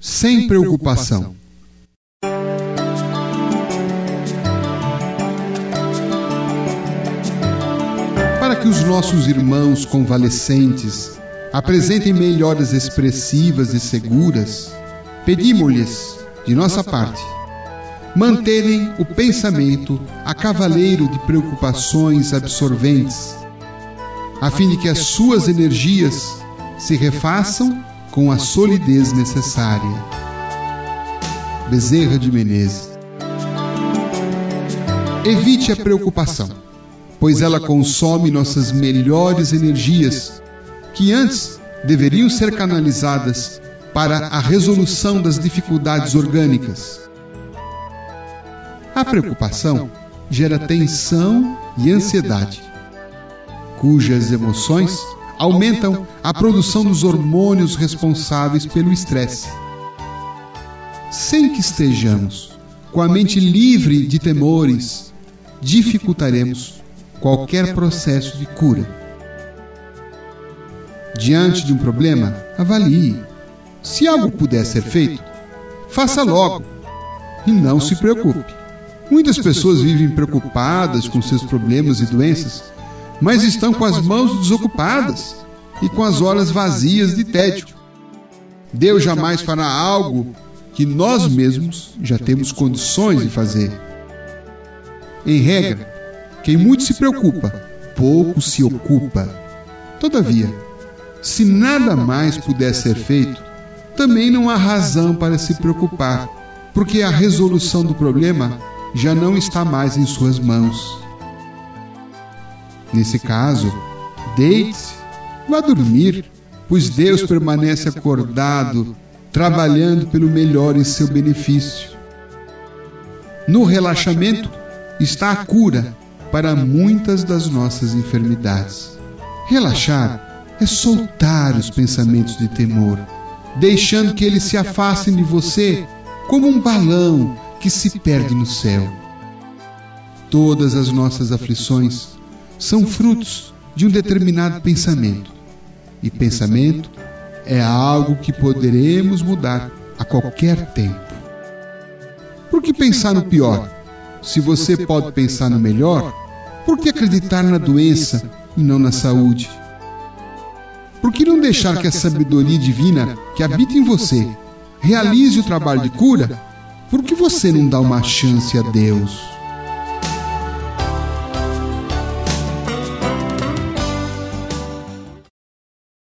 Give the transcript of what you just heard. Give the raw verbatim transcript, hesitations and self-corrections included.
sem preocupação. Para que os nossos irmãos convalescentes apresentem melhoras expressivas e seguras, pedimos-lhes, de nossa parte, manterem o pensamento a cavaleiro de preocupações absorventes, a fim de que as suas energias se refaçam com a solidez necessária. Bezerra de Menezes. Evite a preocupação, pois ela consome nossas melhores energias, que antes deveriam ser canalizadas para a resolução das dificuldades orgânicas. A preocupação gera tensão e ansiedade, cujas emoções aumentam a produção dos hormônios responsáveis pelo estresse. Sem que estejamos com a mente livre de temores, dificultaremos qualquer processo de cura. Diante de um problema, avalie. Se algo puder ser feito, faça logo e não se preocupe. Muitas pessoas vivem preocupadas com seus problemas e doenças, mas estão com as mãos desocupadas e com as horas vazias de tédio. Deus jamais fará algo que nós mesmos já temos condições de fazer. Em regra, quem muito se preocupa, pouco se ocupa. Todavia, se nada mais puder ser feito, também não há razão para se preocupar, porque a resolução do problema já não está mais em suas mãos. Nesse caso, deite-se, vá dormir, pois Deus permanece acordado, trabalhando pelo melhor em seu benefício. No relaxamento está a cura para muitas das nossas enfermidades. Relaxar é soltar os pensamentos de temor, deixando que eles se afastem de você como um balão que se perde no céu. Todas as nossas aflições são frutos de um determinado pensamento. E pensamento é algo que poderemos mudar a qualquer tempo. Por que pensar no pior? Se você pode pensar no melhor, por que acreditar na doença e não na saúde? Por que não deixar que a sabedoria divina que habita em você realize o trabalho de cura? Por que você não dá uma chance a Deus?